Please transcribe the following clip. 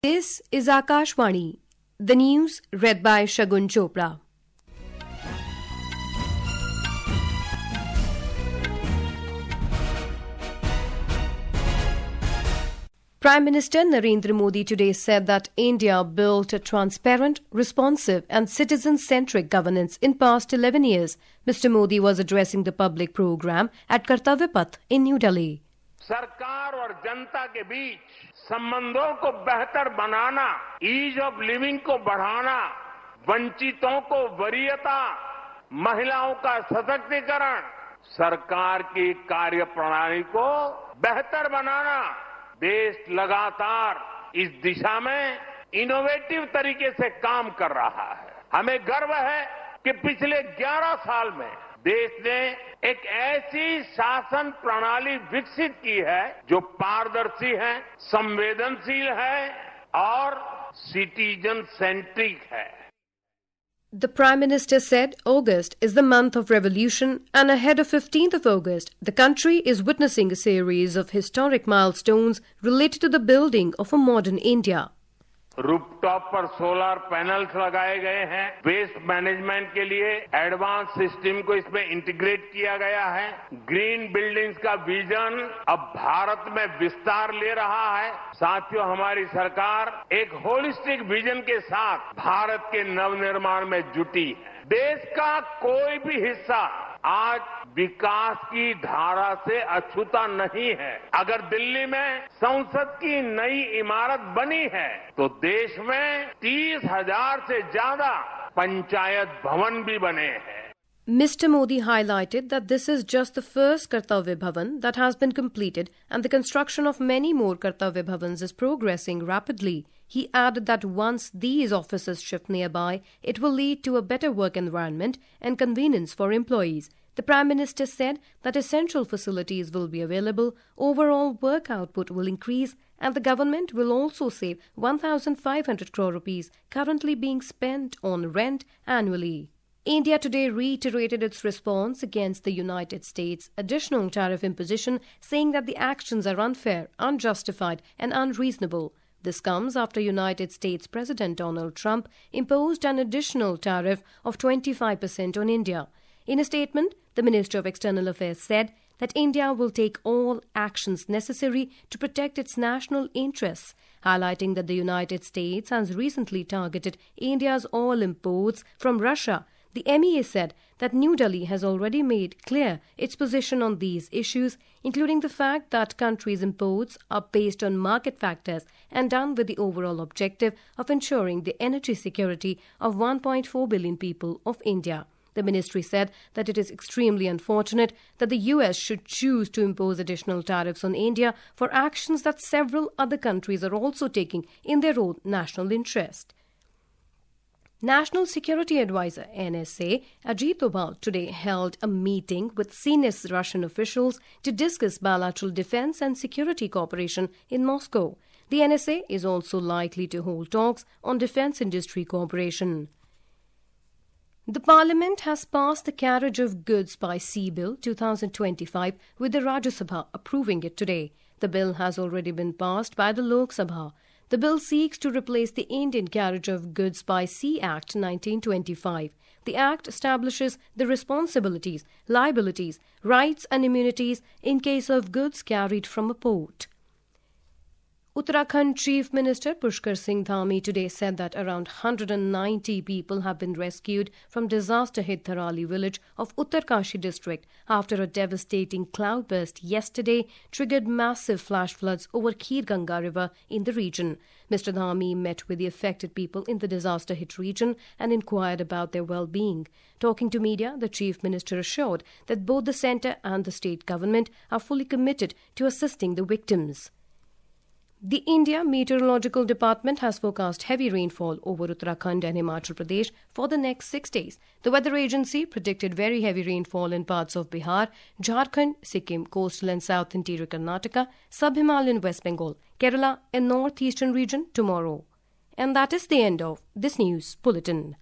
This is Akashvani, the news read by Shagun Chopra. Prime Minister Narendra Modi today said that India built a transparent, responsive and citizen-centric governance in past 11 years. Mr. Modi was addressing the public program at Kartavya Path in New Delhi. सरकार और जनता के बीच संबंधों को बेहतर बनाना, ease of living को बढ़ाना, वंचितों को वरीयता, महिलाओं का सशक्तिकरण, सरकार की कार्यप्रणाली को बेहतर बनाना, देश लगातार इस दिशा में इनोवेटिव तरीके से काम कर रहा है। हमें गर्व है कि पिछले 11 साल में देश ने एक ऐसी शासन प्रणाली विकसित की है जो पारदर्शी है, संवेदनशील है और सिटीजन सेंट्रिक है। The Prime Minister said August is the month of revolution and ahead of 15th of August, the country is witnessing a series of historic milestones related to the building of a modern India. Rooftop पर solar panels लगाए गए हैं, waste management के लिए advance system को इसमें integrate किया गया है, ग्रीन बिल्डिंग्स का विजन अब भारत में विस्तार ले रहा है। साथियों, हमारी सरकार एक होलिस्टिक विजन के साथ भारत के नवनिर्माण में जुटी है। देश का कोई भी हिस्सा आज विकास की धारा से अछूता नहीं है। अगर दिल्ली में संसद की नई इमारत बनी है तो देश में 30,000 से ज्यादा पंचायत भवन भी बने हैं। Mr. Modi highlighted that this is just the first Kartavya Bhavan that has been completed and the construction of many more Kartavya Bhavans is progressing rapidly. He added that once these offices shift nearby, it will lead to a better work environment and convenience for employees. The Prime Minister said that essential facilities will be available, overall work output will increase, and the government will also save 1,500 crore rupees currently being spent on rent annually. India today reiterated its response against the United States' additional tariff imposition, saying that the actions are unfair, unjustified, and unreasonable. This comes after United States President Donald Trump imposed an additional tariff of 25% on India. In a statement, the Minister of External Affairs said that India will take all actions necessary to protect its national interests, highlighting that the United States has recently targeted India's oil imports from Russia. The MEA said that New Delhi has already made clear its position on these issues, including the fact that countries' imports are based on market factors and done with the overall objective of ensuring the energy security of 1.4 billion people of India. The ministry said that it is extremely unfortunate that the US should choose to impose additional tariffs on India for actions that several other countries are also taking in their own national interest. National Security Advisor NSA Ajit Doval today held a meeting with senior Russian officials to discuss bilateral defense and security cooperation in Moscow. The NSA is also likely to hold talks on defense industry cooperation. The Parliament has passed the Carriage of Goods by Sea Bill 2025 with the Rajya Sabha approving it today. The bill has already been passed by the Lok Sabha. The bill seeks to replace the Indian Carriage of Goods by Sea Act 1925. The Act establishes the responsibilities, liabilities, rights and immunities in case of goods carried from a port. Uttarakhand Chief Minister Pushkar Singh Dhami today said that around 190 people have been rescued from disaster-hit Tharali village of Uttarkashi district after a devastating cloudburst yesterday triggered massive flash floods over Kheer Ganga river in the region. Mr. Dhami met with the affected people in the disaster-hit region and inquired about their well-being. Talking to media, the Chief Minister assured that both the centre and the state government are fully committed to assisting the victims. The India Meteorological Department has forecast heavy rainfall over Uttarakhand and Himachal Pradesh for the next 6 days. The weather agency predicted very heavy rainfall in parts of Bihar, Jharkhand, Sikkim, coastal and south interior Karnataka, sub-Himalayan West Bengal, Kerala and northeastern region tomorrow. And that is the end of this news bulletin.